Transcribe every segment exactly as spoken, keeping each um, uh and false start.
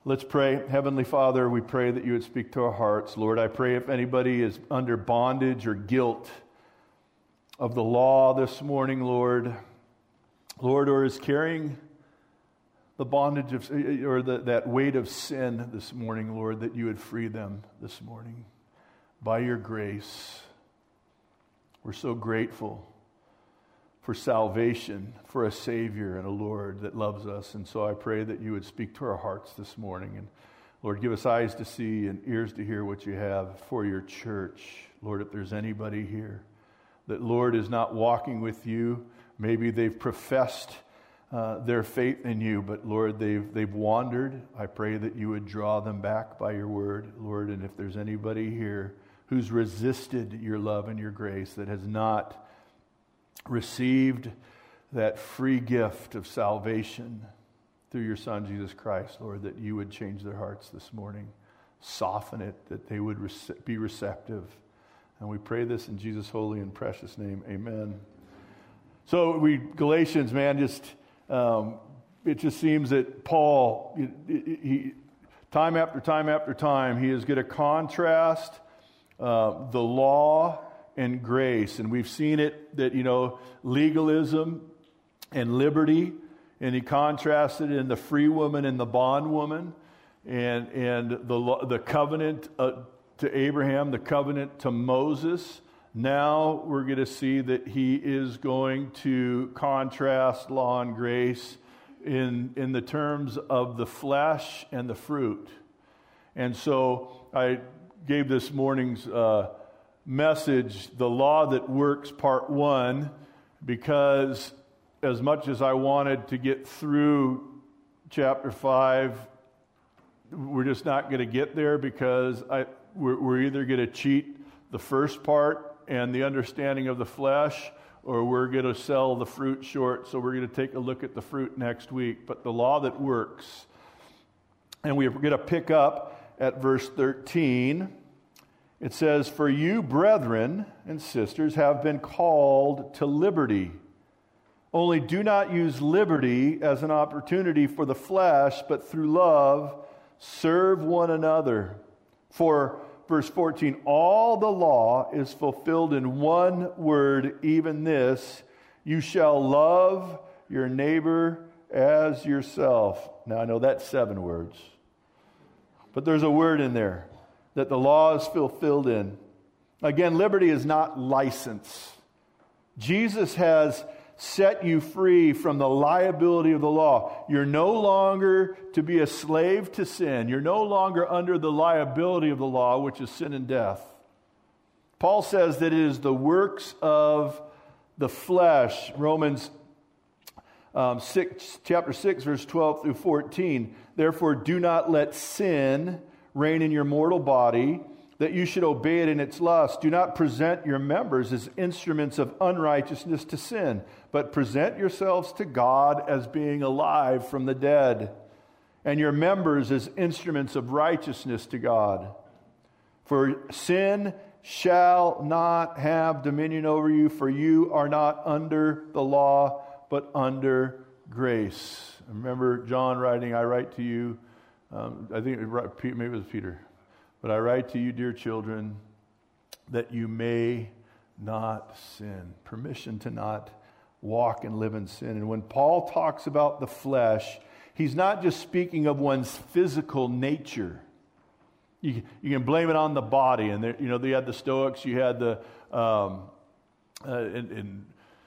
Let's pray. Heavenly Father, we pray that you would speak to our hearts. Lord, I pray if anybody is under bondage or guilt of the law this morning, Lord, Lord, or is carrying the bondage of, or the, that weight of sin this morning, Lord, that you would free them this morning by your grace. We're so grateful for salvation, for a Savior and a Lord that loves us. And so I pray that you would speak to our hearts this morning. And Lord, give us eyes to see and ears to hear what you have for your church. Lord, if there's anybody here that, Lord, is not walking with you, maybe they've professed uh, their faith in you, but Lord, they've, they've wandered. I pray that you would draw them back by your word, Lord. And if there's anybody here who's resisted your love and your grace, that has not received that free gift of salvation through your Son, Jesus Christ, Lord, that you would change their hearts this morning, soften it, that they would rece- be receptive. And we pray this in Jesus' holy and precious name. Amen. So we, Galatians, man, just, um, it just seems that Paul, he, he, time after time after time, he is going to contrast uh, the law and grace. And we've seen it that, you know, legalism and liberty, and he contrasted in the free woman and the bondwoman, and and the the covenant uh, to Abraham, the covenant to Moses. Now we're going to see that he is going to contrast law and grace in in the terms of the flesh and the fruit. And so I gave this morning's uh, message, The Law That Works, Part One, because as much as I wanted to get through chapter five, we're just not going to get there, because I we're, we're either going to cheat the first part and the understanding of the flesh, or we're going to sell the fruit short. So we're going to take a look at the fruit next week. But the law that works, and we're going to pick up at verse thirteen. It says, "For you, brethren and sisters, have been called to liberty. Only do not use liberty as an opportunity for the flesh, but through love serve one another. For," verse fourteen, "all the law is fulfilled in one word, even this, you shall love your neighbor as yourself." Now I know that's seven words, but there's a word in there that the law is fulfilled in. Again, liberty is not license. Jesus has set you free from the liability of the law. You're no longer to be a slave to sin. You're no longer under the liability of the law, which is sin and death. Paul says that it is the works of the flesh. Romans um, six, chapter six, verse twelve through fourteen. "Therefore do not let sin reign in your mortal body, that you should obey it in its lust. Do not present your members as instruments of unrighteousness to sin, but present yourselves to God as being alive from the dead, and your members as instruments of righteousness to God. For sin shall not have dominion over you, for you are not under the law, but under grace." Remember John writing, "I write to you," Um, I think maybe it was Peter. "But I write to you, dear children, that you may not sin." Permission to not walk and live in sin. And when Paul talks about the flesh, he's not just speaking of one's physical nature. You, you can blame it on the body. And there, you know, they had the Stoics. You had the, um, uh, and, and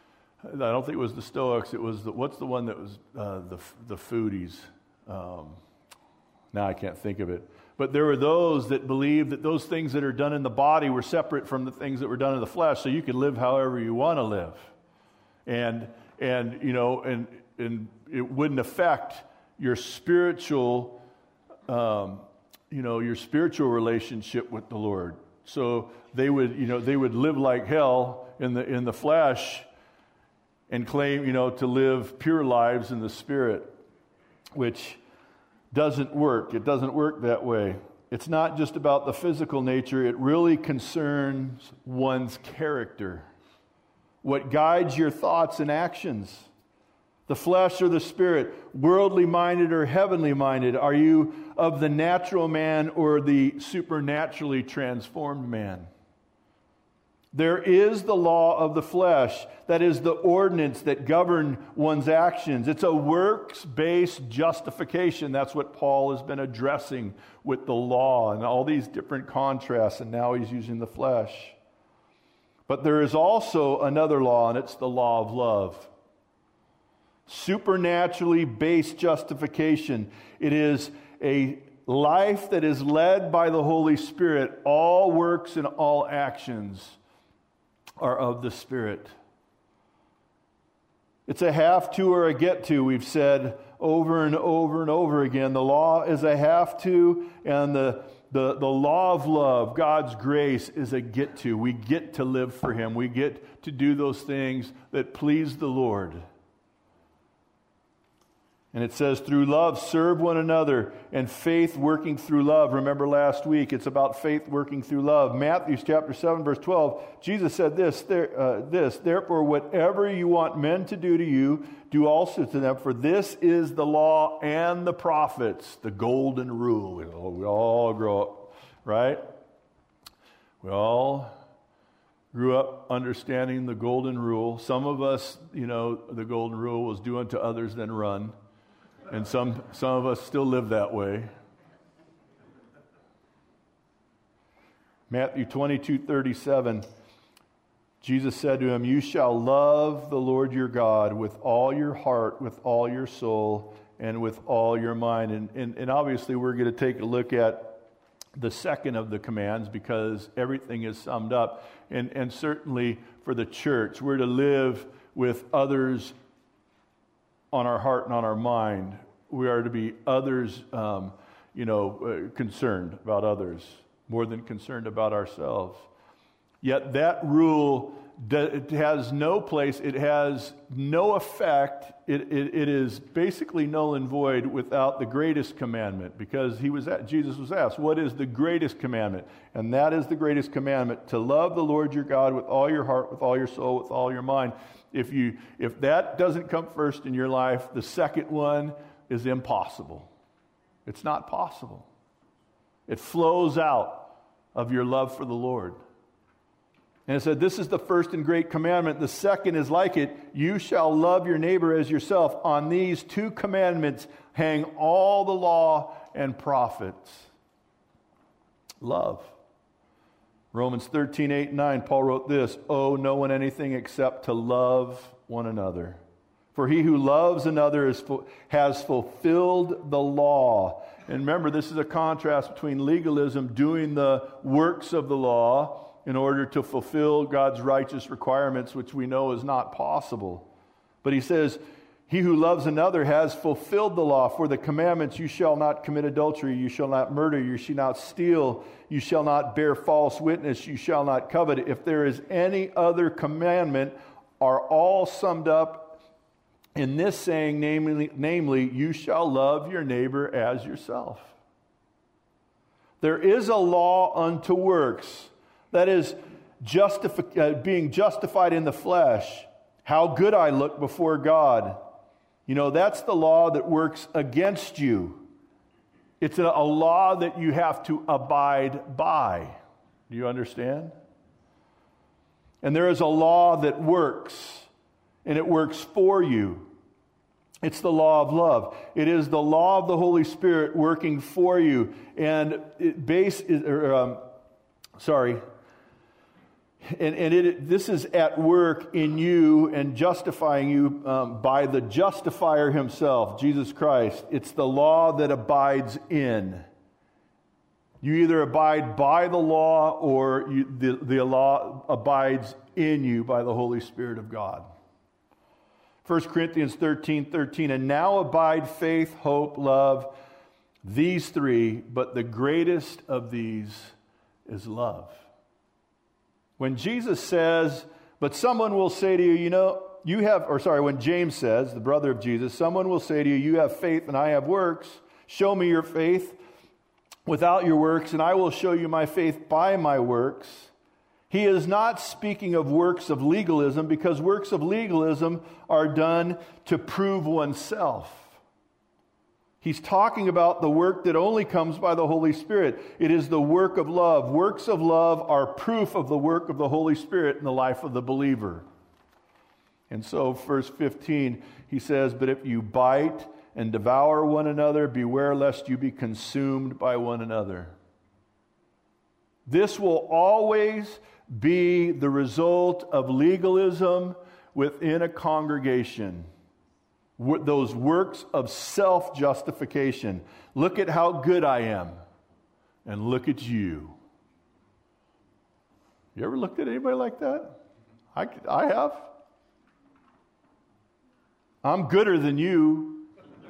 I don't think it was the Stoics. It was the, what's the one that was uh, the the foodies? Um, Now I can't think of it. But there were those that believed that those things that are done in the body were separate from the things that were done in the flesh, so you could live however you want to live. And, and you know, and, and it wouldn't affect your spiritual, um, you know, your spiritual relationship with the Lord. So they would, you know, they would live like hell in the in the flesh and claim, you know, to live pure lives in the spirit, which doesn't work. It doesn't work that way. It's not just about the physical nature. It really concerns one's character, what guides your thoughts and actions. The flesh or the spirit, worldly minded or heavenly minded? Are you of the natural man or the supernaturally transformed man? There is the law of the flesh, that is the ordinance that govern one's actions. It's a works-based justification. That's what Paul has been addressing with the law and all these different contrasts, and now he's using the flesh. But there is also another law, and it's the law of love. Supernaturally based justification. It is a life that is led by the Holy Spirit. All works and all actions are of the Spirit. It's a have to or a get to, we've said over and over and over again. The law is a have to, and the, the, the law of love, God's grace, is a get to. We get to live for Him. We get to do those things that please the Lord. And it says, through love, serve one another, and faith working through love. Remember last week, it's about faith working through love. Matthew chapter seven, verse twelve, Jesus said this, there, uh, this, therefore, whatever you want men to do to you, do also to them, for this is the law and the prophets, the golden rule. We all, we all grow up, right? We all grew up understanding the golden rule. Some of us, you know, the golden rule was do unto others, then run. And some, some of us still live that way. Matthew twenty-two thirty-seven, Jesus said to him, you shall love the Lord your God with all your heart, with all your soul, and with all your mind. And, and, and obviously we're going to take a look at the second of the commands because everything is summed up. And, and certainly for the church, we're to live with others on our heart and on our mind. We are to be others, um, you know, uh, concerned about others more than concerned about ourselves. Yet that rule, it has no place, it has no effect, it, it, it is basically null and void without the greatest commandment, because he was at, Jesus was asked, what is the greatest commandment? And that is the greatest commandment, to love the Lord your God with all your heart, with all your soul, with all your mind. If you, if that doesn't come first in your life, the second one is impossible. It's not possible. It flows out of your love for the Lord. And it said, this is the first and great commandment. The second is like it. You shall love your neighbor as yourself. On these two commandments hang all the law and prophets. Love. Romans thirteen, eight, and nine, Paul wrote this, owe no one anything except to love one another. For he who loves another is, has fulfilled the law. And remember, this is a contrast between legalism, doing the works of the law in order to fulfill God's righteous requirements, which we know is not possible. But he says, he who loves another has fulfilled the law. For the commandments, you shall not commit adultery, you shall not murder, you shall not steal, you shall not bear false witness, you shall not covet. If there is any other commandment, are all summed up in this saying, namely, namely, you shall love your neighbor as yourself. There is a law unto works, that is justifi- uh, being justified in the flesh, how good I look before God. You know, that's the law that works against you. It's a, a law that you have to abide by. Do you understand? And there is a law that works, and it works for you. It's the law of love. It is the law of the Holy Spirit working for you. And it base is, or, um, sorry, and, and it, this is at work in you and justifying you um, by the justifier himself, Jesus Christ. It's the law that abides in. You either abide by the law or you, the, the law abides in you by the Holy Spirit of God. First Corinthians thirteen, thirteen, and now abide faith, hope, love, these three, but the greatest of these is love. When Jesus says, but someone will say to you, you know, you have, or sorry, when James says, the brother of Jesus, someone will say to you, you have faith and I have works. Show me your faith without your works, and I will show you my faith by my works. He is not speaking of works of legalism, because works of legalism are done to prove oneself. He's talking about the work that only comes by the Holy Spirit. It is the work of love. Works of love are proof of the work of the Holy Spirit in the life of the believer. And so, verse fifteen, he says, "But if you bite and devour one another, beware lest you be consumed by one another." This will always be the result of legalism within a congregation. Those works of self-justification. Look at how good I am, and look at you. You ever looked at anybody like that? I, I have. I'm gooder than you.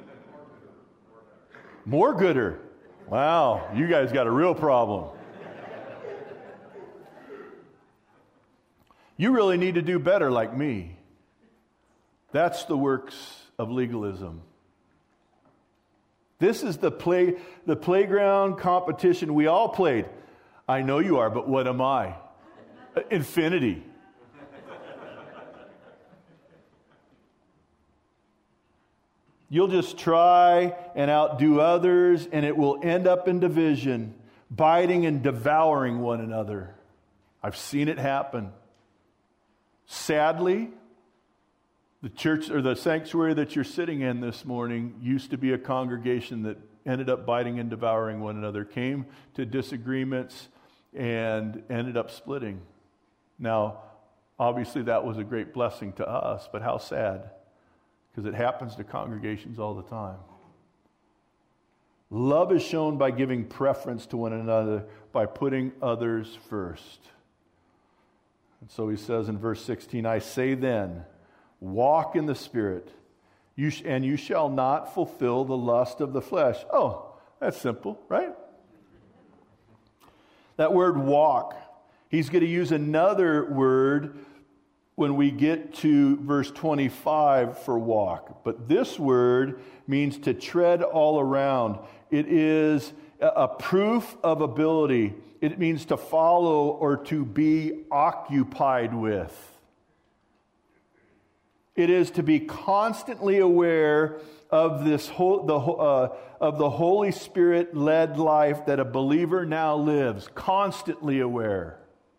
More gooder. Wow, you guys got a real problem. You really need to do better like me. That's the works of legalism. This is the play, the playground competition we all played. I know you are, but what am I? Infinity. You'll just try and outdo others, and it will end up in division, biting and devouring one another. I've seen it happen. Sadly, the church or the sanctuary that you're sitting in this morning used to be a congregation that ended up biting and devouring one another, came to disagreements, and ended up splitting. Now, obviously that was a great blessing to us, but how sad, because it happens to congregations all the time. Love is shown by giving preference to one another, by putting others first. And so he says in verse sixteen, "I say then, walk in the Spirit, you sh- and you shall not fulfill the lust of the flesh." Oh, that's simple, right? That word walk, he's going to use another word when we get to verse twenty-five for walk. But this word means to tread all around. It is a proof of ability. It means to follow or to be occupied with. It is to be constantly aware of this whole, the uh, of the Holy Spirit-led life that a believer now lives. Constantly aware.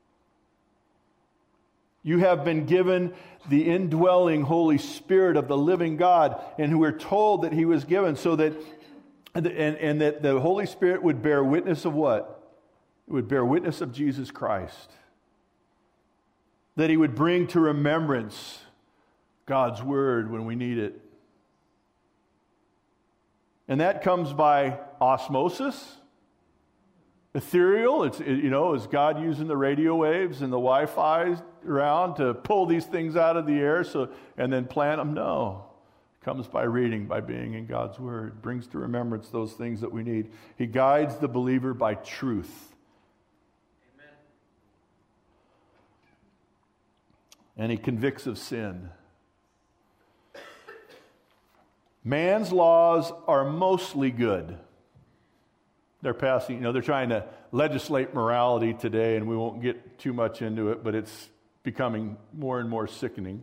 You have been given the indwelling Holy Spirit of the living God, and who we're told that He was given so that, and, and that the Holy Spirit would bear witness of what? It would bear witness of Jesus Christ. That He would bring to remembrance God's Word when we need it. And that comes by osmosis. Ethereal, it's, you know, is God using the radio waves and the Wi-Fi around to pull these things out of the air so and then plant them? No. It comes by reading, by being in God's Word. Brings to remembrance those things that we need. He guides the believer by truth. Amen. And He convicts of sin. Man's laws are mostly good. They're passing, you know, they're trying to legislate morality today, and we won't get too much into it, but it's becoming more and more sickening.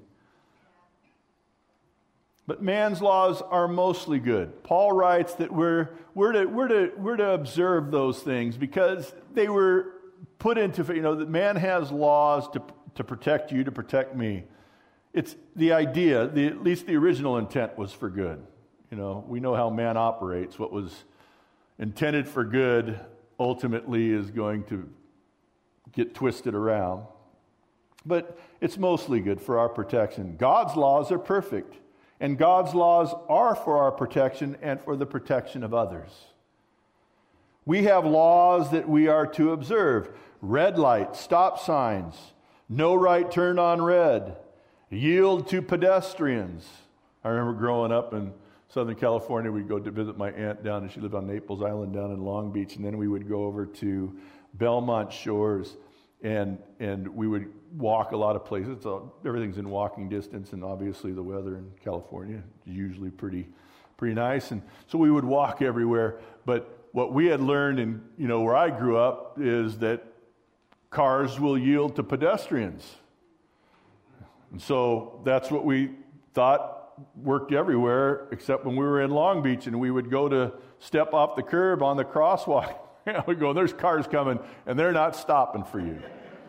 But man's laws are mostly good. Paul writes that we're, we're, to, we're, to, we're to observe those things because they were put into, you know, that man has laws to, to protect you, to protect me. It's the idea, the, at least the original intent was for good. You know, we know how man operates. What was intended for good ultimately is going to get twisted around. But it's mostly good for our protection. God's laws are perfect, and God's laws are for our protection and for the protection of others. We have laws that we are to observe. Red light, stop signs, no right turn on red, yield to pedestrians. I remember growing up in Southern California, we'd go to visit my aunt down, and she lived on Naples Island down in Long Beach, and then we would go over to Belmont Shores, and and we would walk a lot of places. So everything's in walking distance, and obviously the weather in California is usually pretty pretty nice, and so we would walk everywhere. But what we had learned, in you know where I grew up, is that cars will yield to pedestrians. And so that's what we thought worked everywhere, except when we were in Long Beach and we would go to step off the curb on the crosswalk. We go, there's cars coming, and they're not stopping for you.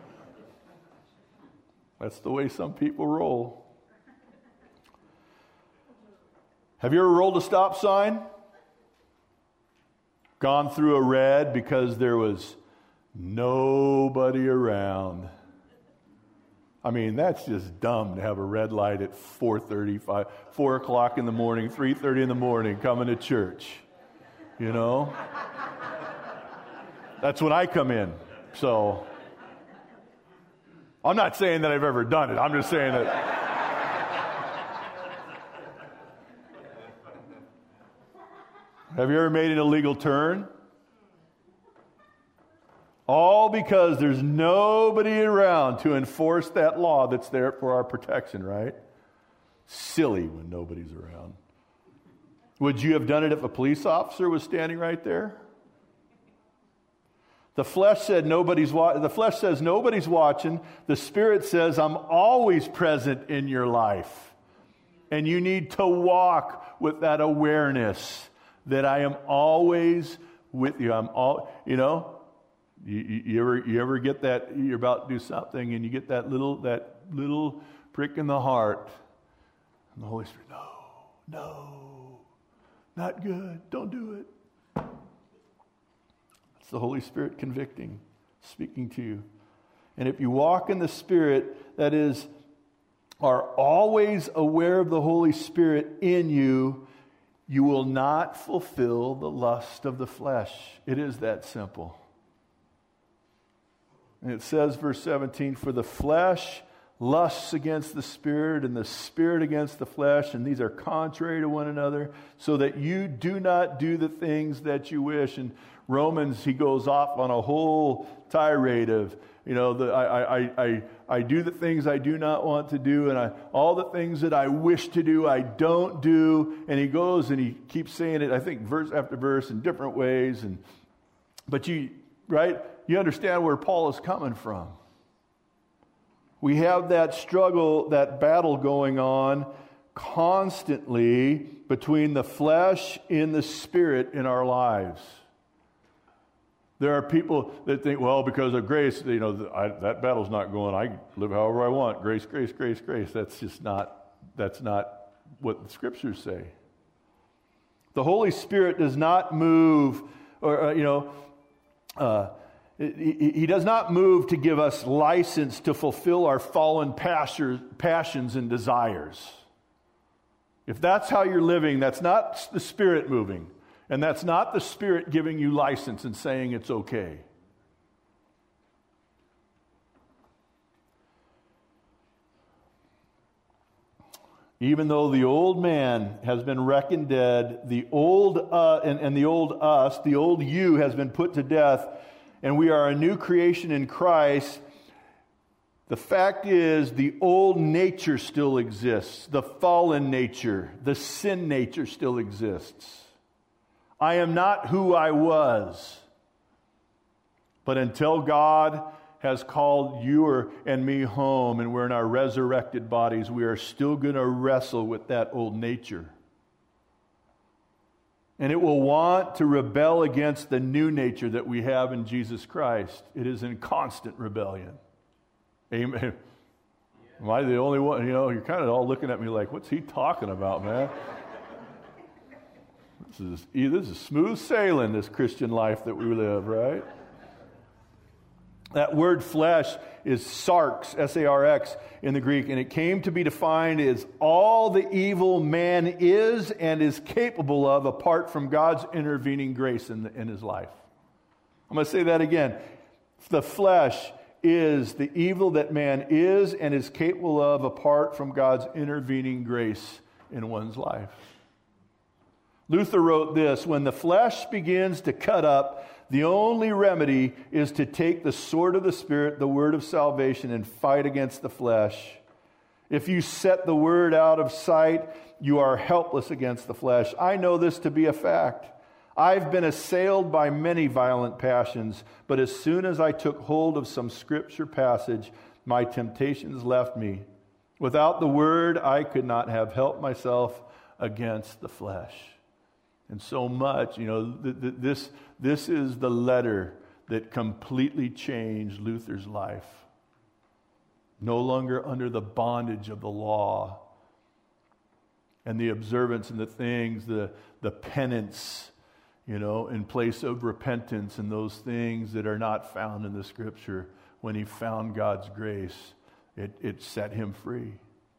That's the way some people roll. Have you ever rolled a stop sign? Gone through a red because there was nobody around? I mean, that's just dumb to have a red light at four thirty, five, four o'clock in the morning, three thirty in the morning, coming to church. You know? That's when I come in. So, I'm not saying that I've ever done it. I'm just saying that. Have you ever made an illegal turn? All because there's nobody around to enforce that law that's there for our protection, right? Silly when nobody's around. Would you have done it if a police officer was standing right there? The flesh said nobody's wa- the flesh says nobody's watching. The Spirit says I'm always present in your life. And you need to walk with that awareness that I am always with you. I'm all, you know, You, you, you ever you ever get that you're about to do something and you get that little that little prick in the heart, and the Holy Spirit, no, no, not good, don't do it. It's the Holy Spirit convicting, speaking to you. And if you walk in the Spirit, that is, are always aware of the Holy Spirit in you, you will not fulfill the lust of the flesh. It is that simple. And it says, verse seventeen, for the flesh lusts against the Spirit, and the Spirit against the flesh, and these are contrary to one another, so that you do not do the things that you wish. And Romans, he goes off on a whole tirade of, you know, the, I, I, I, I do the things I do not want to do, and I, all the things that I wish to do, I don't do. And he goes and he keeps saying it, I think, verse after verse in different ways. And but you, right? You understand where Paul is coming from. We have that struggle, that battle going on constantly between the flesh and the Spirit in our lives. There are people that think, well, because of grace, you know, I, that battle's not going. I live however I want. Grace, grace, grace, grace. That's just not, that's not what the Scriptures say. The Holy Spirit does not move, or, uh, you know, uh, He does not move to give us license to fulfill our fallen passions and desires. If that's how you're living, that's not the Spirit moving. And that's not the Spirit giving you license and saying it's okay. Even though the old man has been reckoned dead, the old uh, and, and the old us, the old you has been put to death, and we are a new creation in Christ, the fact is the old nature still exists. The fallen nature, the sin nature still exists. I am not who I was. But until God has called you or, and me home, and we're in our resurrected bodies, we are still going to wrestle with that old nature. And it will want to rebel against the new nature that we have in Jesus Christ. It is in constant rebellion. Amen. Am I the only one? You know, you're kind of all looking at me like, what's he talking about, man? This is, this is smooth sailing, this Christian life that we live, right? That word flesh is sarx, S A R X in the Greek, and it came to be defined as all the evil man is and is capable of apart from God's intervening grace in, the, in his life. I'm going to say that again. The flesh is the evil that man is and is capable of apart from God's intervening grace in one's life. Luther wrote this, when the flesh begins to cut up, the only remedy is to take the sword of the Spirit, the word of salvation, and fight against the flesh. If you set the word out of sight, you are helpless against the flesh. I know this to be a fact. I've been assailed by many violent passions, but as soon as I took hold of some scripture passage, my temptations left me. Without the word, I could not have helped myself against the flesh. And so much, you know, th- th- this, this is the letter that completely changed Luther's life. No longer under the bondage of the law and the observance and the things, the, the penance, you know, in place of repentance and those things that are not found in the Scripture. When he found God's grace, it, it set him free.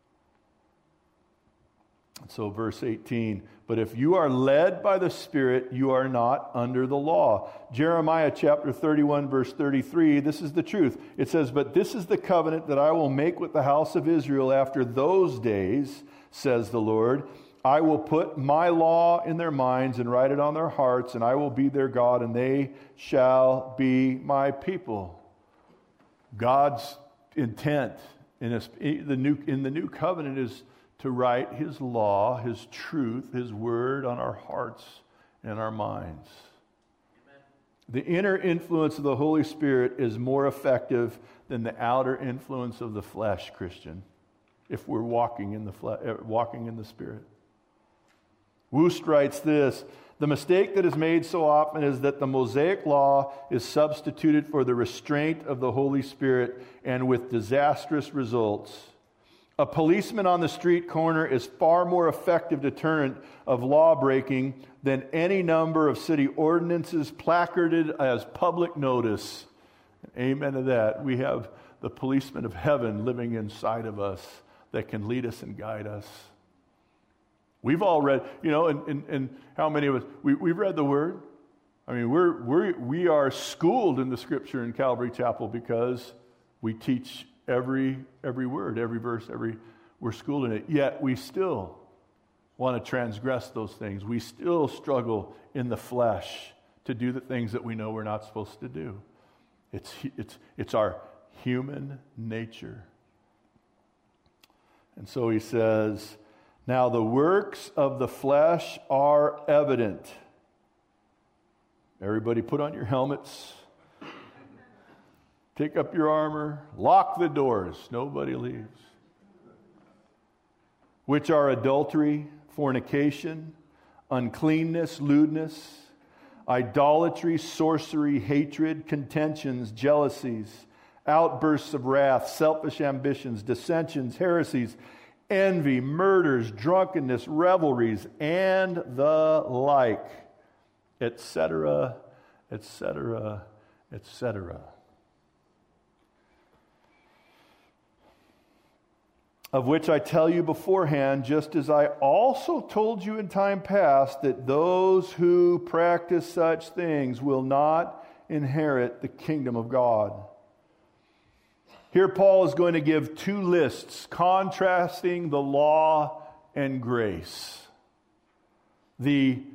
So verse eighteen, but if you are led by the Spirit, you are not under the law. Jeremiah chapter thirty-one, verse thirty-three, this is the truth. It says, but this is the covenant that I will make with the house of Israel after those days, says the Lord. I will put my law in their minds and write it on their hearts, and I will be their God, and they shall be my people. God's intent in, a, in, the, new, in the new covenant is to write his law, his truth, his word on our hearts and our minds. Amen. The inner influence of the Holy Spirit is more effective than the outer influence of the flesh, Christian, if we're walking in the fle- walking in the Spirit. Woost writes this, the mistake that is made so often is that the Mosaic law is substituted for the restraint of the Holy Spirit, and with disastrous results. A policeman on the street corner is far more effective deterrent of law breaking than any number of city ordinances placarded as public notice. Amen to that. We have the policeman of heaven living inside of us that can lead us and guide us. We've all read, you know, and, and, and how many of us, we, we've read the Word. I mean, we're, we're, we are schooled in the Scripture in Calvary Chapel because we teach every every word, every verse, every we're schooled in it. Yet we still want to transgress those things. We still struggle in the flesh to do the things that we know we're not supposed to do. It's it's it's our human nature. And so he says, now the works of the flesh are evident. Everybody put on your helmets. Take up your armor. Lock the doors. Nobody leaves. Which are adultery, fornication, uncleanness, lewdness, idolatry, sorcery, hatred, contentions, jealousies, outbursts of wrath, selfish ambitions, dissensions, heresies, envy, murders, drunkenness, revelries, and the like, et cetera, et cetera, et cetera. Of which I tell you beforehand, just as I also told you in time past, that those who practice such things will not inherit the kingdom of God. Here Paul is going to give two lists contrasting the law and grace. The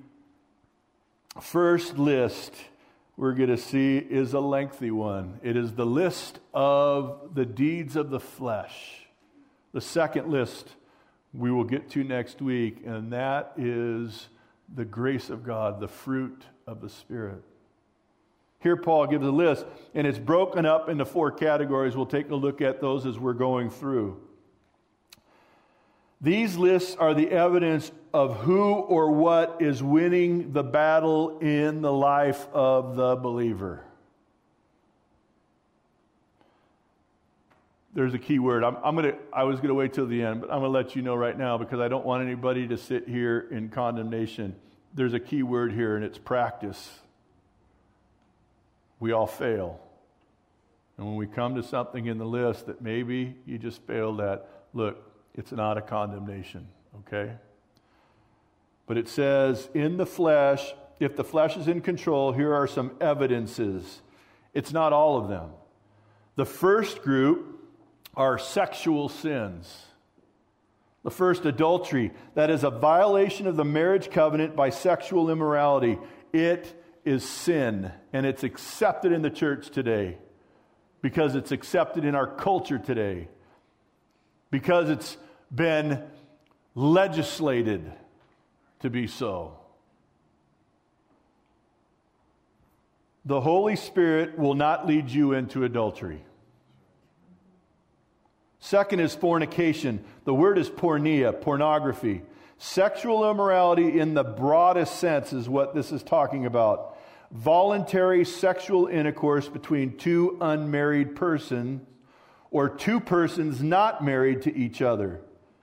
first list we're going to see is a lengthy one. It is the list of the deeds of the flesh. The second list we will get to next week, and that is the grace of God, the fruit of the Spirit. Here Paul gives a list, and it's broken up into four categories. We'll take a look at those as we're going through. These lists are the evidence of who or what is winning the battle in the life of the believer. There's a key word. I'm, I'm gonna. I was gonna wait till the end, but I'm gonna let you know right now because I don't want anybody to sit here in condemnation. There's a key word here, and it's practice. We all fail, and when we come to something in the list that maybe you just failed at, look, it's not a condemnation, okay? But it says, in the flesh, if the flesh is in control, here are some evidences. It's not all of them. The first group are sexual sins. The first, adultery. That is a violation of the marriage covenant by sexual immorality. It is sin, and it's accepted in the church today because it's accepted in our culture today, because it's been legislated to be so. The Holy Spirit will not lead you into adultery. Second is fornication. The word is porneia, pornography. Sexual immorality in the broadest sense is what this is talking about. Voluntary sexual intercourse between two unmarried persons or two persons not married to each other.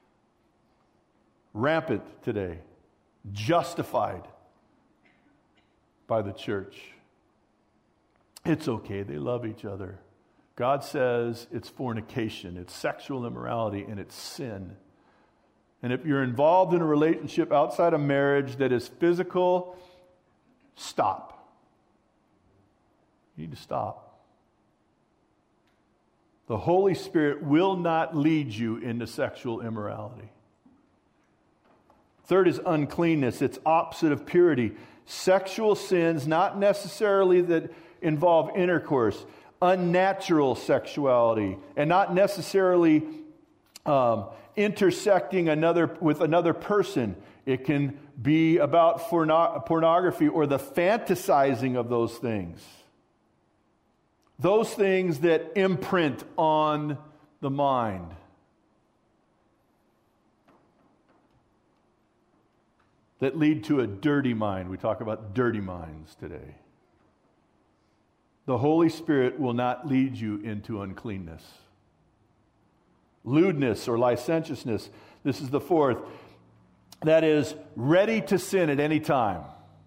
Rampant today. Justified by the church. It's okay, they love each other. God says it's fornication, it's sexual immorality, and it's sin. And if you're involved in a relationship outside of marriage that is physical, stop. You need to stop. The Holy Spirit will not lead you into sexual immorality. Third is uncleanness. It's opposite of purity. Sexual sins, not necessarily that involve intercourse, unnatural sexuality, and not necessarily um, intersecting another with another person. It can be about porno- pornography or the fantasizing of those things. Those things that imprint on the mind. That lead to a dirty mind. We talk about dirty minds today. The Holy Spirit will not lead you into uncleanness. Lewdness or licentiousness. This is the fourth. That is ready to sin at any time.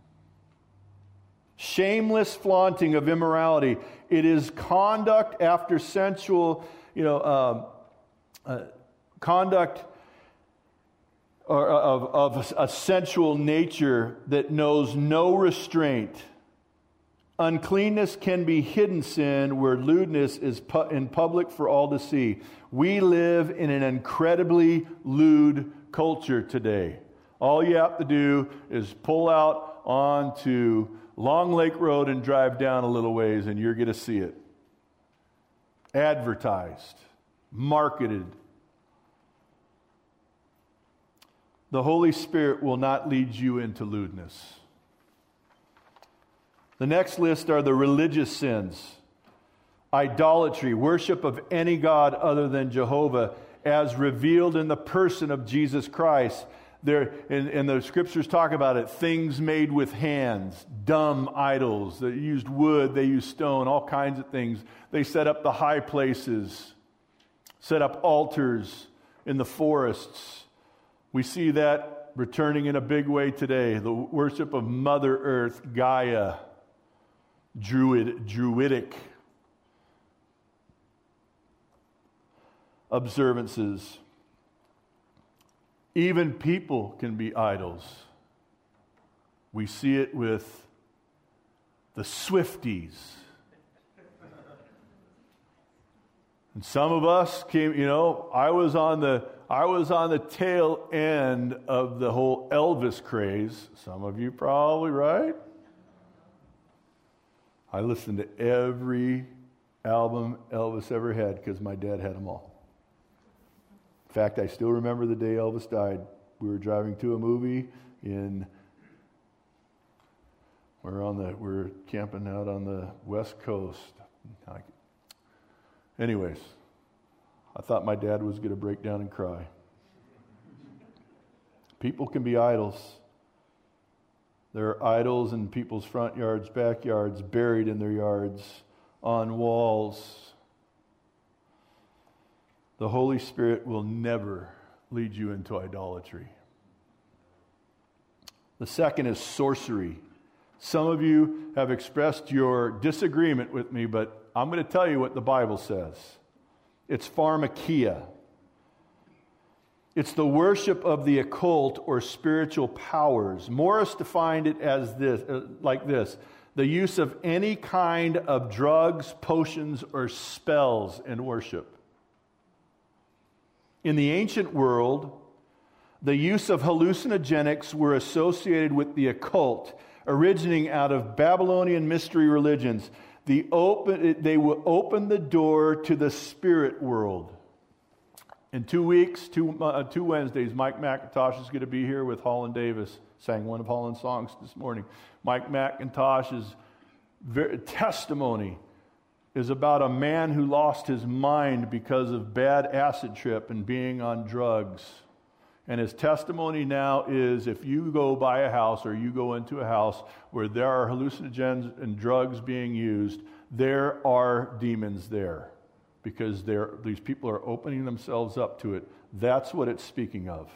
Shameless flaunting of immorality. It is conduct after sensual, you know, um, uh, conduct or of, of a sensual nature that knows no restraint. Uncleanness can be hidden sin where lewdness is pu- in public for all to see. We live in an incredibly lewd culture today. All you have to do is pull out onto Long Lake Road and drive down a little ways and you're going to see it. Advertised, marketed. The Holy Spirit will not lead you into lewdness. The next list are the religious sins. Idolatry, worship of any god other than Jehovah, as revealed in the person of Jesus Christ. There, and, and the scriptures talk about it, things made with hands, dumb idols. They used wood, they used stone, all kinds of things. They set up the high places, set up altars in the forests. We see that returning in a big way today. The worship of Mother Earth, Gaia, Druid, Druidic observances. Even people can be idols. We see it with the Swifties. And some of us came, you know, I was on the I was on the tail end of the whole Elvis craze. Some of you probably, right? I listened to every album Elvis ever had because my dad had them all. In fact, I still remember the day Elvis died. We were driving to a movie in, we're on the, we're camping out on the West Coast. Anyways, I thought my dad was going to break down and cry. People can be idols. There are idols in people's front yards, backyards, buried in their yards, on walls. The Holy Spirit will never lead you into idolatry. The second is sorcery. Some of you have expressed your disagreement with me, but I'm going to tell you what the Bible says. It's pharmakia. It's the worship of the occult or spiritual powers. Morris defined it as this, uh, like this: the use of any kind of drugs, potions, or spells in worship. In the ancient world, the use of hallucinogenics were associated with the occult, originating out of Babylonian mystery religions. The open, they will open the door to the spirit world. In two weeks, two, uh, two Wednesdays, Mike McIntosh is going to be here with Holland Davis. Sang one of Holland's songs this morning. Mike McIntosh is Ver- testimony is about a man who lost his mind because of bad acid trip and being on drugs. And his testimony now is, if you go by a house or you go into a house where there are hallucinogens and drugs being used, there are demons there because they're, these people are opening themselves up to it. That's what it's speaking of.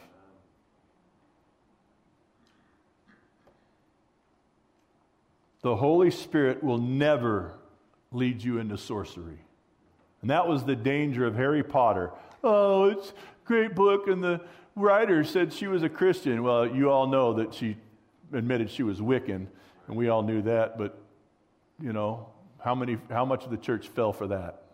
The Holy Spirit will never lead you into sorcery. And that was the danger of Harry Potter. Oh, it's a great book, and the writer said she was a Christian. Well, you all know that she admitted she was Wiccan, and we all knew that, but, you know, how many, how much of the church fell for that?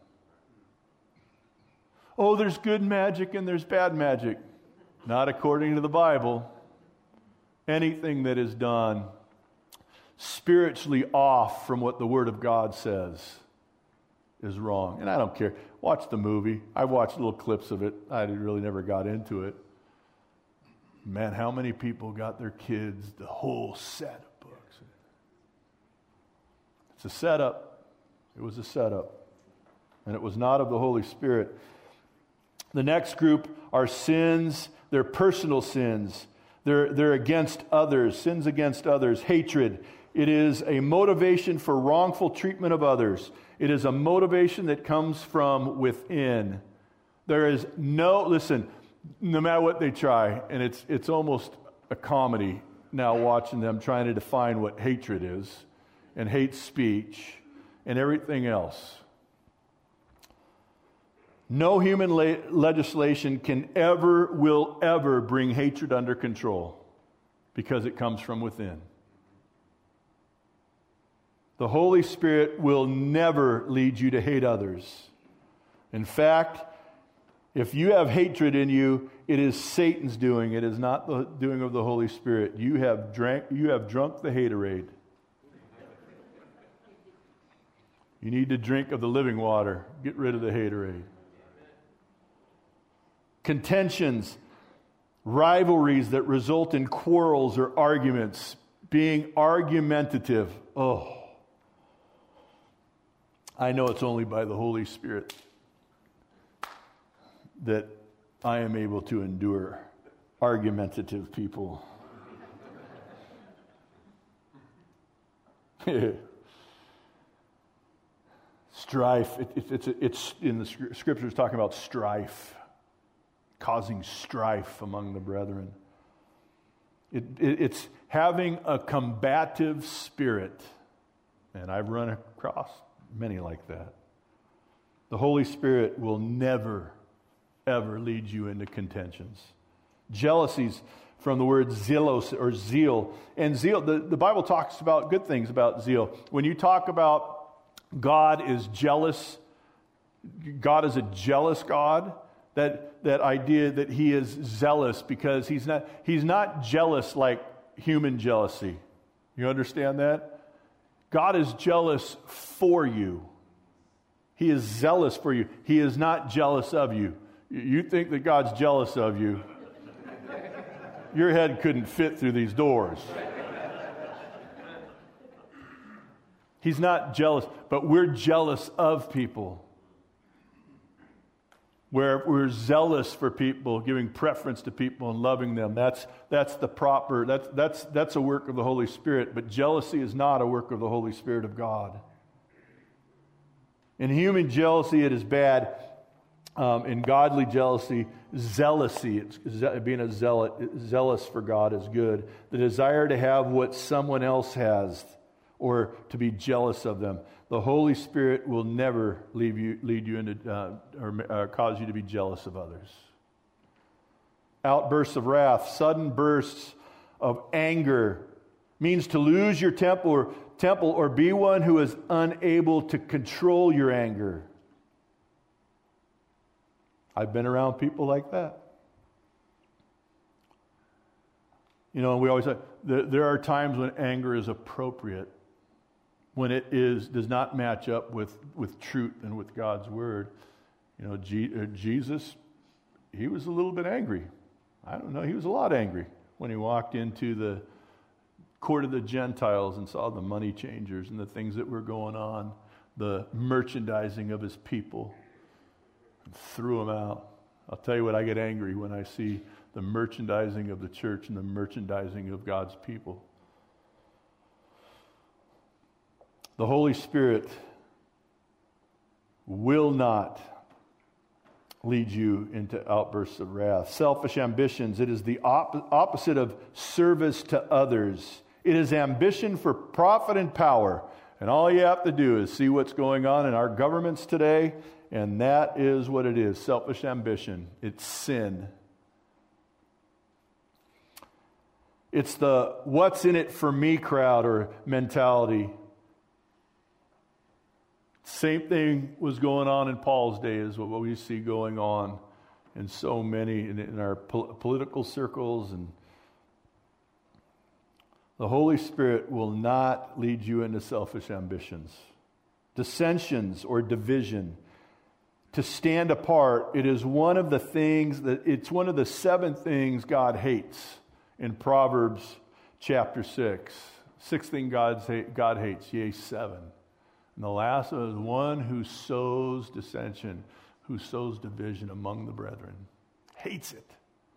Oh, there's good magic and there's bad magic. Not according to the Bible. Anything that is done spiritually off from what the Word of God says is wrong. And I don't care. Watch the movie. I watched little clips of it. I really never got into it. Man, how many people got their kids the whole set of books? It's a setup. It was a setup. And it was not of the Holy Spirit. The next group are sins. They're personal sins. They're, they're against others, sins against others, hatred. It is a motivation for wrongful treatment of others. It is a motivation that comes from within. There is no, listen, no matter what they try, and it's it's almost a comedy now watching them trying to define what hatred is and hate speech and everything else. No human le- legislation can ever, will ever bring hatred under control because it comes from within. The Holy Spirit will never lead you to hate others. In fact, if you have hatred in you, it is Satan's doing. It is not the doing of the Holy Spirit. You have drank, you have drunk the haterade. You need to drink of the living water. Get rid of the haterade. Contentions, rivalries that result in quarrels or arguments, being argumentative. Oh, I know it's only by the Holy Spirit that I am able to endure argumentative people. Strife, it, it, it's, it's in the scriptures talking about strife, causing strife among the brethren. It, it, it's having a combative spirit, and I've run across many like that. The Holy Spirit will never, ever lead you into contentions. Jealousies from the word zelos or zeal. And zeal, the, the Bible talks about good things about zeal. When you talk about God is jealous, God is a jealous God, that, that idea that he is zealous because he's not, he's not jealous like human jealousy. You understand that? God is jealous for you. He is zealous for you. He is not jealous of you. You think that God's jealous of you. Your head couldn't fit through these doors. He's not jealous, but we're jealous of people. Where we're zealous for people, giving preference to people and loving them. That's that's the proper, that's that's that's a work of the Holy Spirit, but jealousy is not a work of the Holy Spirit of God. In human jealousy, it is bad. Um, in godly jealousy, zealousy, it's, ze- being a zealot, zealous for God is good. The desire to have what someone else has or to be jealous of them. The Holy Spirit will never leave you, lead you into uh, or uh, cause you to be jealous of others. Outbursts of wrath, sudden bursts of anger means to lose your temper or, temper or be one who is unable to control your anger. I've been around people like that. You know, and we always say there, there are times when anger is appropriate, when it is does not match up with, with truth and with God's word. You know, G, uh, Jesus, he was a little bit angry. I don't know, he was a lot angry when he walked into the court of the Gentiles and saw the money changers and the things that were going on, the merchandising of his people, and threw them out. I'll tell you what, I get angry when I see the merchandising of the church and the merchandising of God's people. The Holy Spirit will not lead you into outbursts of wrath. Selfish ambitions, it is the op- opposite of service to others. It is ambition for profit and power. And all you have to do is see what's going on in our governments today, and that is what it is, selfish ambition. It's sin. It's the what's in it for me crowd or mentality. Same thing was going on in Paul's day is what we see going on in so many, in, in our po- political circles. And the Holy Spirit will not lead you into selfish ambitions, dissensions, or division. To stand apart, it is one of the things that, it's one of the seven things God hates in Proverbs chapter six. Sixth thing God's hate, God hates, yea, seven. And the last one is one who sows dissension, who sows division among the brethren. Hates it.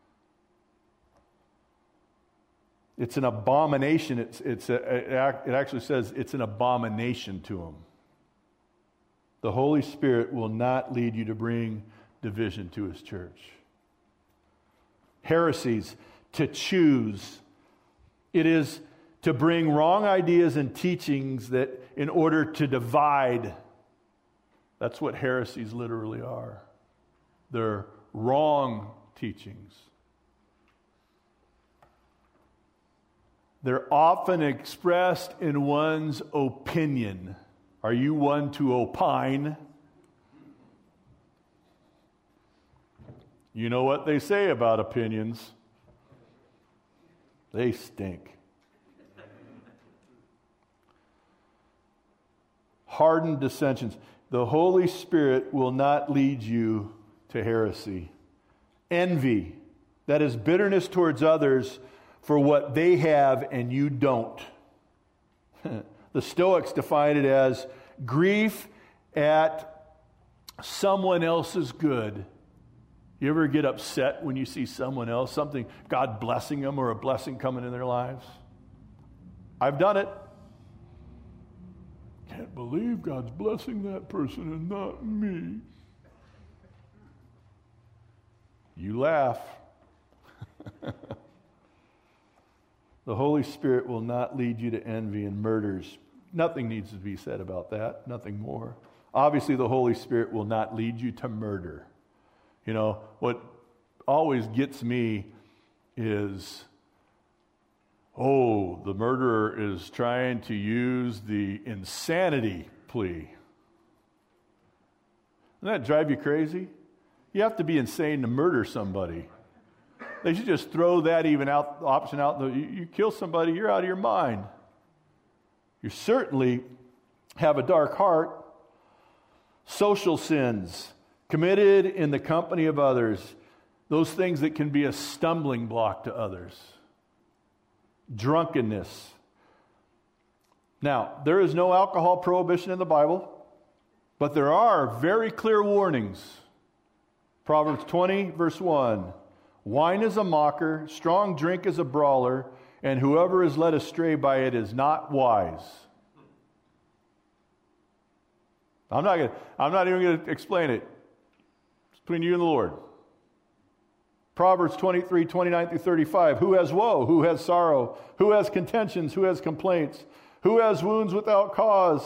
It's an abomination. It's, it's a, it actually says it's an abomination to him. The Holy Spirit will not lead you to bring division to his church. Heresies, to choose. It is to bring wrong ideas and teachings that in order to divide. That's what heresies literally are. They're wrong teachings. They're often expressed in one's opinion. Are you one to opine? You know what they say about opinions. They stink. Hardened dissensions. The Holy Spirit will not lead you to heresy. Envy, that is bitterness towards others for what they have and you don't. The Stoics define it as grief at someone else's good. You ever get upset when you see someone else, something, God blessing them or a blessing coming in their lives? I've done it. Can't believe God's blessing that person and not me. You laugh. The Holy Spirit will not lead you to envy and murders. Nothing needs to be said about that. Nothing more. Obviously, the Holy Spirit will not lead you to murder. You know, what always gets me is, oh, the murderer is trying to use the insanity plea. Doesn't that drive you crazy? You have to be insane to murder somebody. They should just throw that even out option out. You, you kill somebody, you're out of your mind. You certainly have a dark heart. Social sins committed in the company of others, those things that can be a stumbling block to others. Drunkenness. Now, there is no alcohol prohibition in the Bible, but there are very clear warnings. Proverbs twenty, verse one. Wine is a mocker, strong drink is a brawler, and whoever is led astray by it is not wise. I'm not gonna, I'm not even going to explain it. It's between you and the Lord. Proverbs twenty-three, twenty-nine through thirty-five. Who has woe? Who has sorrow? Who has contentions? Who has complaints? Who has wounds without cause?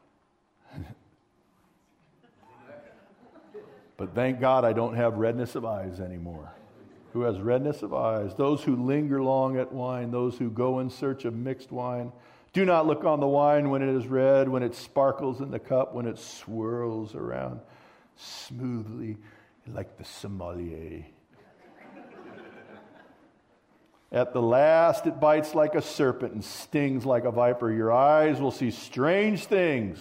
But thank God I don't have redness of eyes anymore. Who has redness of eyes? Those who linger long at wine, those who go in search of mixed wine. Do not look on the wine when it is red, when it sparkles in the cup, when it swirls around smoothly like the sommelier. At the last it bites like a serpent and stings like a viper. Your eyes will see strange things,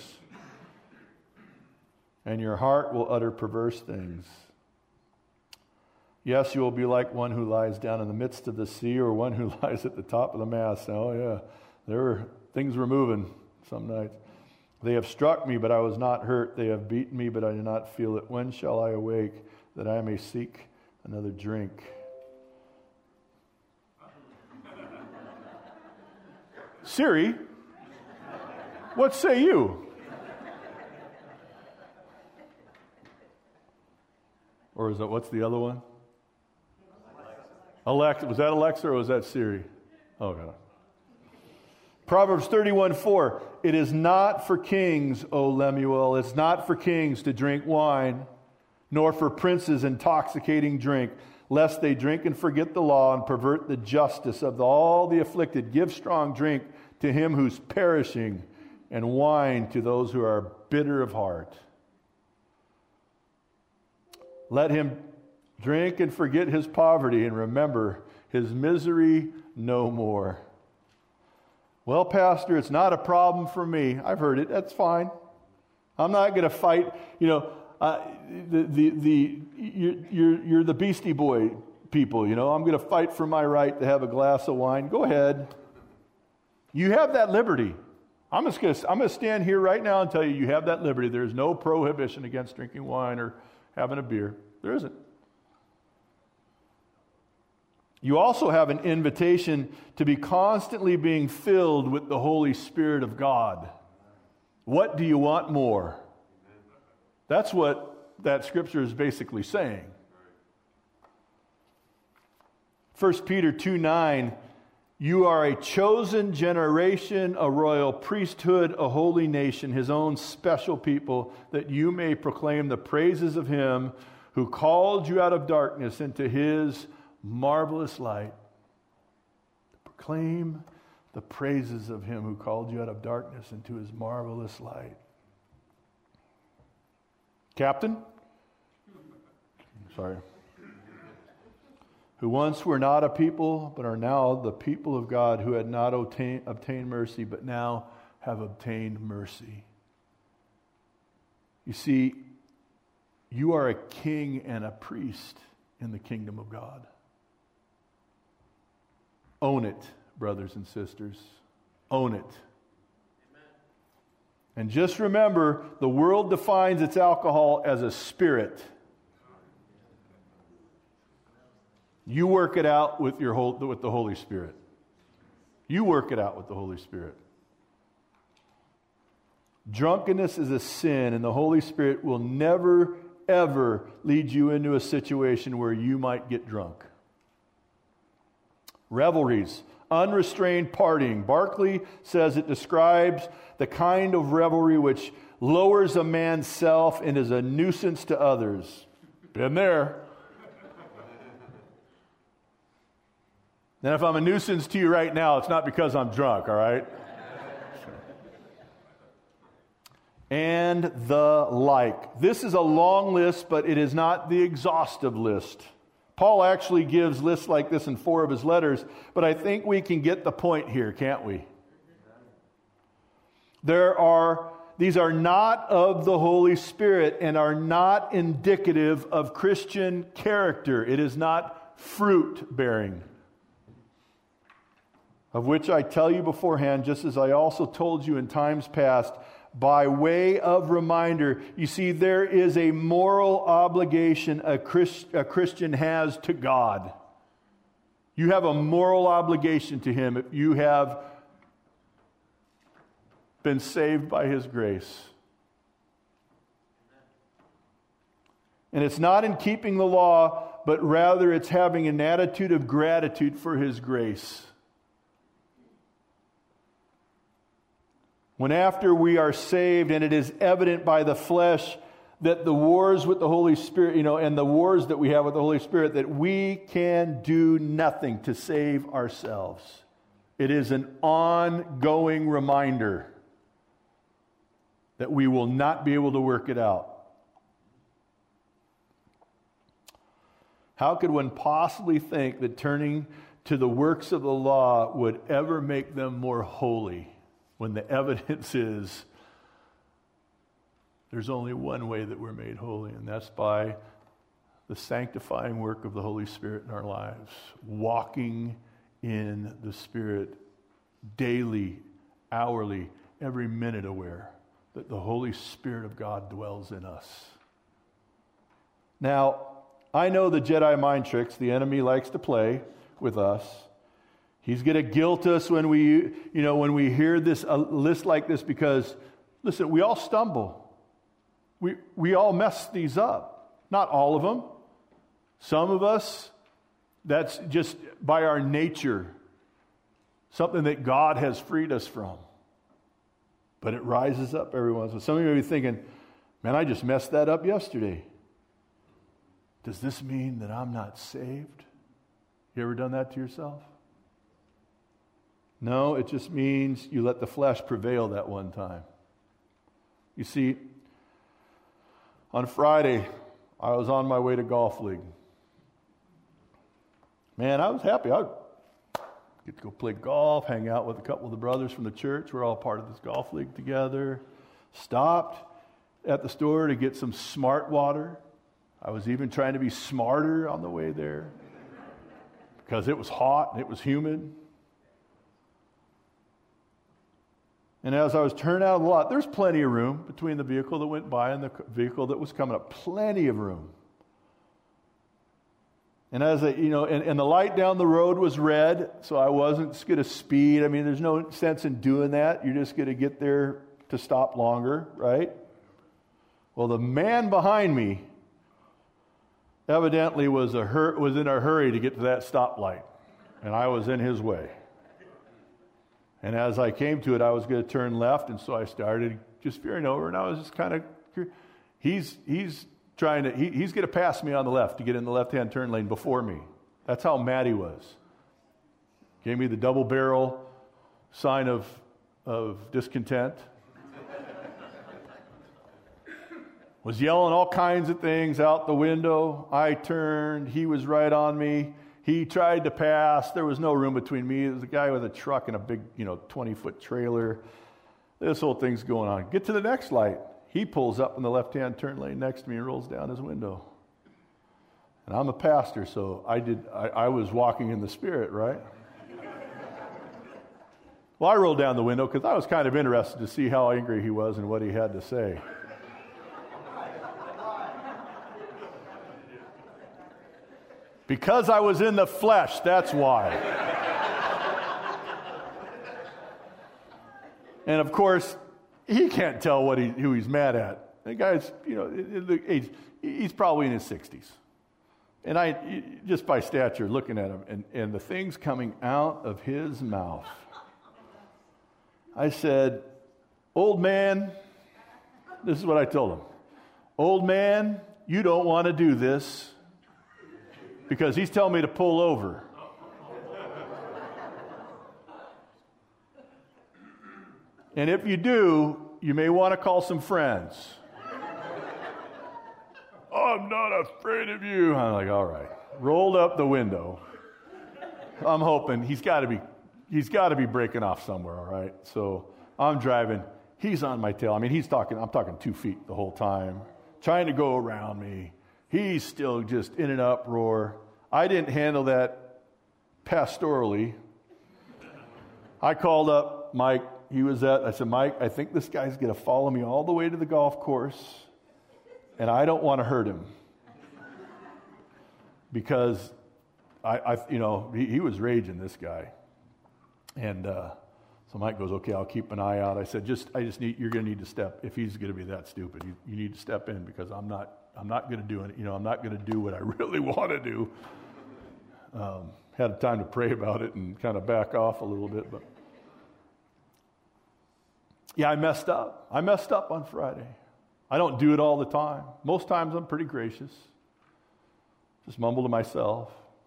and your heart will utter perverse things. Yes, you will be like one who lies down in the midst of the sea or one who lies at the top of the mast. Oh, yeah, there were things were moving some nights. They have struck me, but I was not hurt. They have beaten me, but I do not feel it. When shall I awake that I may seek another drink? Siri, what say you? Or is that, what's the other one? Alexa. Was that Alexa or was that Siri? Oh, God. Proverbs thirty-one four. It is not for kings, O Lemuel, it's not for kings to drink wine, nor for princes intoxicating drink, lest they drink and forget the law and pervert the justice of the, all the afflicted. Give strong drink to him who's perishing, and wine to those who are bitter of heart. Let him drink and forget his poverty and remember his misery no more. Well, Pastor, it's not a problem for me. I've heard it. That's fine. I'm not going to fight. You know, uh, the the the you're, you're you're the Beastie Boy people. You know, I'm going to fight for my right to have a glass of wine. Go ahead. You have that liberty. I'm just going to I'm going to stand here right now and tell you, you have that liberty. There's no prohibition against drinking wine or having a beer. There isn't. You also have an invitation to be constantly being filled with the Holy Spirit of God. What do you want more? That's what that scripture is basically saying. First Peter two nine, you are a chosen generation, a royal priesthood, a holy nation, his own special people, that you may proclaim the praises of him who called you out of darkness into his marvelous light. Proclaim the praises of him who called you out of darkness into his marvelous light. Captain? Sorry. Who once were not a people, but are now the people of God, who had not obtained, obtained mercy, but now have obtained mercy. You see, you are a king and a priest in the kingdom of God. Own it, brothers and sisters. Own it. Amen. And just remember, the world defines its alcohol as a spirit. You work it out with your whole, with the Holy Spirit. You work it out with the Holy Spirit. Drunkenness is a sin, and the Holy Spirit will never, ever lead you into a situation where you might get drunk. Revelries, unrestrained partying. Barclay says it describes the kind of revelry which lowers a man's self and is a nuisance to others. Been there. Then if I'm a nuisance to you right now, it's not because I'm drunk, all right? And the like. This is a long list, but it is not the exhaustive list. Paul actually gives lists like this in four of his letters, but I think we can get the point here, can't we? There are, these are not of the Holy Spirit and are not indicative of Christian character. It is not fruit bearing. Of which I tell you beforehand, just as I also told you in times past, by way of reminder. You see, there is a moral obligation a, Christ, a Christian has to God. You have a moral obligation to him if you have been saved by his grace. And it's not in keeping the law, but rather it's having an attitude of gratitude for his grace. When after we are saved, and it is evident by the flesh that the wars with the Holy Spirit, you know, and the wars that we have with the Holy Spirit, that we can do nothing to save ourselves. It is an ongoing reminder that we will not be able to work it out. How could one possibly think that turning to the works of the law would ever make them more holy, when the evidence is there's only one way that we're made holy, and that's by the sanctifying work of the Holy Spirit in our lives, walking in the Spirit daily, hourly, every minute aware that the Holy Spirit of God dwells in us. Now, I know the Jedi mind tricks the enemy likes to play with us. He's going to guilt us when we, you know, when we hear this a list like this because, listen, we all stumble. We we all mess these up. Not all of them. Some of us, that's just by our nature, something that God has freed us from. But it rises up every once in a while. Some of you may be thinking, man, I just messed that up yesterday. Does this mean that I'm not saved? You ever done that to yourself? No, it just means you let the flesh prevail that one time. You see, on Friday, I was on my way to golf league. Man, I was happy. I get to go play golf, hang out with a couple of the brothers from the church. We're all part of this golf league together. Stopped at the store to get some smart water. I was even trying to be smarter on the way there because it was hot and it was humid. And as I was turning out of the lot, there's plenty of room between the vehicle that went by and the vehicle that was coming up. Plenty of room. And as I, you know, and, and the light down the road was red, so I wasn't going to speed. I mean, there's no sense in doing that. You're just going to get there to stop longer, right? Well, the man behind me evidently was a hur- was in a hurry to get to that stoplight, and I was in his way. And as I came to it, I was going to turn left, and so I started just veering over, and I was just kind of, he's he's trying to, he, he's going to pass me on the left to get in the left-hand turn lane before me. That's how mad he was. Gave me the double barrel sign of of discontent. Was yelling all kinds of things out the window. I turned. He was right on me. He tried to pass. There was no room between me. There was a guy with a truck and a big, you know, twenty-foot trailer. This whole thing's going on. Get to the next light. He pulls up in the left-hand turn lane next to me and rolls down his window. And I'm a pastor, so I did. I, I was walking in the Spirit, right? Well, I rolled down the window because I was kind of interested to see how angry he was and what he had to say. Because I was in the flesh, that's why. And of course, he can't tell what he, who he's mad at. The guy's, you know, he's, he's probably in his sixties. And I, just by stature, looking at him, and, and the things coming out of his mouth, I said, old man, this is what I told him. Old man, you don't want to do this. Because he's telling me to pull over. And if you do, you may want to call some friends. I'm not afraid of you. I'm like, all right. Rolled up the window. I'm hoping he's got to be, he's got to be breaking off somewhere, all right? So I'm driving. He's on my tail. I mean, he's talking, I'm talking two feet the whole time, trying to go around me. He's still just in an uproar. I didn't handle that pastorally. I called up Mike. He was at, I said, Mike, I think this guy's going to follow me all the way to the golf course, and I don't want to hurt him. Because, I, I you know, he, he was raging, this guy. And uh, so Mike goes, okay, I'll keep an eye out. I said, just, I just need, you're going to need to step, if he's going to be that stupid, you, you need to step in because I'm not, I'm not going to do it. You know, I'm not going to do what I really want to do. Um, had time to pray about it and kind of back off a little bit, but yeah, I messed up. I messed up on Friday. I don't do it all the time. Most times I'm pretty gracious. Just mumble to myself.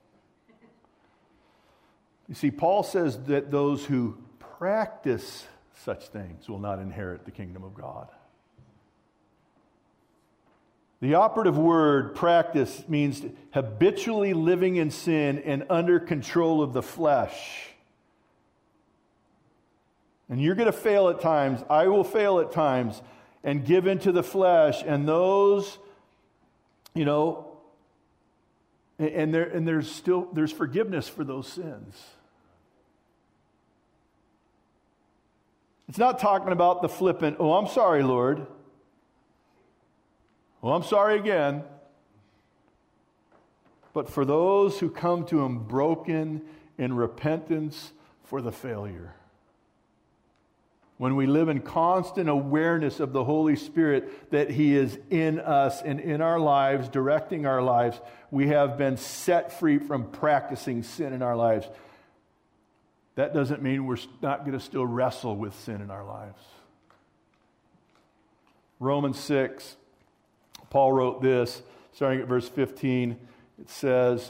You see, Paul says that those who practice such things will not inherit the kingdom of God. The operative word, practice, means habitually living in sin and under control of the flesh. And you're going to fail at times. I will fail at times and give into the flesh. And those, you know, And, and, there, and there's still there's forgiveness for those sins. It's not talking about the flippant, oh, I'm sorry, Lord. Oh, I'm sorry again. But for those who come to Him broken in repentance for the failure. When we live in constant awareness of the Holy Spirit, that He is in us and in our lives, directing our lives, we have been set free from practicing sin in our lives. That doesn't mean we're not going to still wrestle with sin in our lives. Romans six, Paul wrote this, starting at verse fifteen. It says,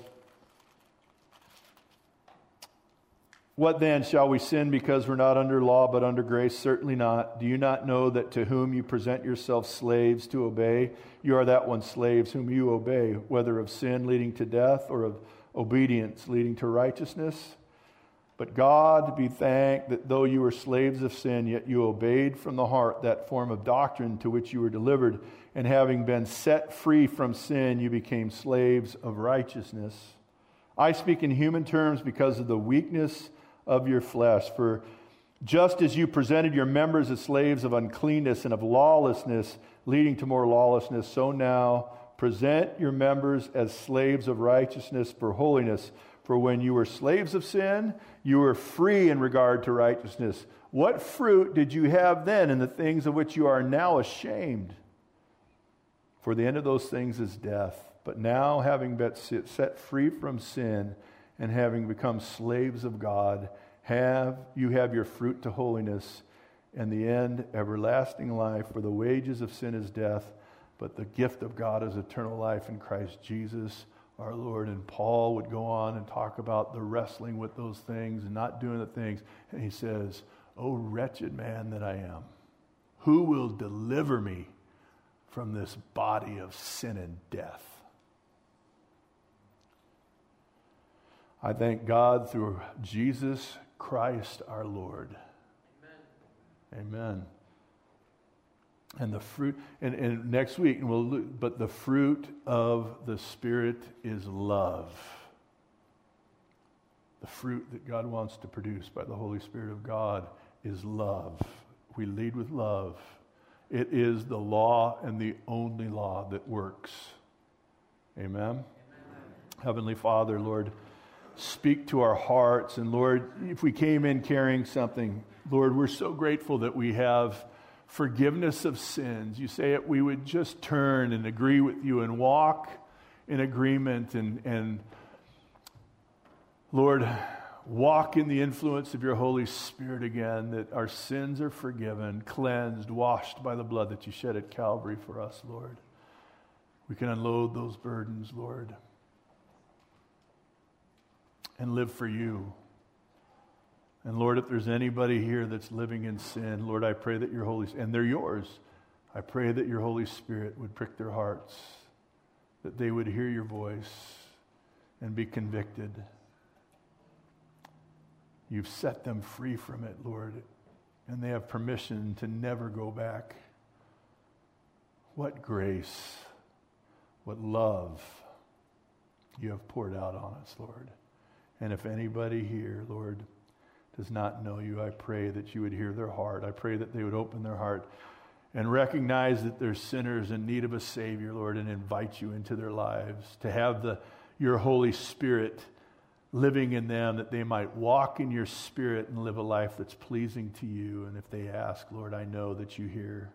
"What then, shall we sin because we're not under law but under grace? Certainly not. Do you not know that to whom you present yourselves slaves to obey, you are that one slaves whom you obey, whether of sin leading to death or of obedience leading to righteousness? But God be thanked that though you were slaves of sin, yet you obeyed from the heart that form of doctrine to which you were delivered. And having been set free from sin, you became slaves of righteousness. I speak in human terms because of the weakness of your flesh. For just as you presented your members as slaves of uncleanness and of lawlessness, leading to more lawlessness, so now present your members as slaves of righteousness for holiness. For when you were slaves of sin, you were free in regard to righteousness. What fruit did you have then in the things of which you are now ashamed? For the end of those things is death. But now, having been set free from sin and having become slaves of God, have you have your fruit to holiness, and the end everlasting life. For the wages of sin is death, but the gift of God is eternal life in Christ Jesus our Lord." And Paul would go on and talk about the wrestling with those things and not doing the things. And he says, "Oh, wretched man that I am, who will deliver me from this body of sin and death?" I thank God through Jesus Christ our Lord. Amen. Amen. And the fruit, and, and next week, and we'll, but the fruit of the Spirit is love. The fruit that God wants to produce by the Holy Spirit of God is love. We lead with love. It is the law and the only law that works. Amen? Amen. Heavenly Father, Lord, speak to our hearts. And Lord, if we came in carrying something, Lord, we're so grateful that we have forgiveness of sins. You say it, we would just turn and agree with you and walk in agreement and, and Lord, walk in the influence of your Holy Spirit again, that our sins are forgiven, cleansed, washed by the blood that you shed at Calvary for us, Lord. We can unload those burdens, Lord, and live for you. And Lord, if there's anybody here that's living in sin, Lord, I pray that your Holy, and they're yours, I pray that your Holy Spirit would prick their hearts, that they would hear your voice and be convicted. You've set them free from it, Lord, and they have permission to never go back. What grace, what love you have poured out on us, Lord. And if anybody here, Lord, does not know you, I pray that you would hear their heart. I pray that they would open their heart and recognize that they're sinners in need of a Savior, Lord, and invite you into their lives, to have the your Holy Spirit living in them, that they might walk in your Spirit and live a life that's pleasing to you. And if they ask, Lord, I know that you hear.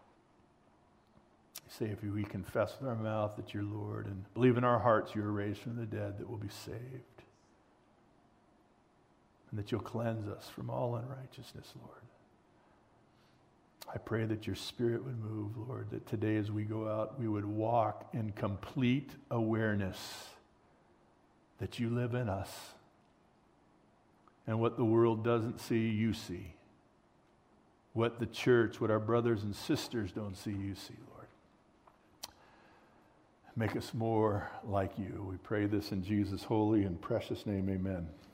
Say, if we confess with our mouth that you're Lord and believe in our hearts you are raised from the dead, that we'll be saved. And that you'll cleanse us from all unrighteousness, Lord. I pray that your Spirit would move, Lord, that today as we go out, we would walk in complete awareness that you live in us. And what the world doesn't see, you see. What the church, what our brothers and sisters don't see, you see, Lord. Make us more like you. We pray this in Jesus' holy and precious name, amen.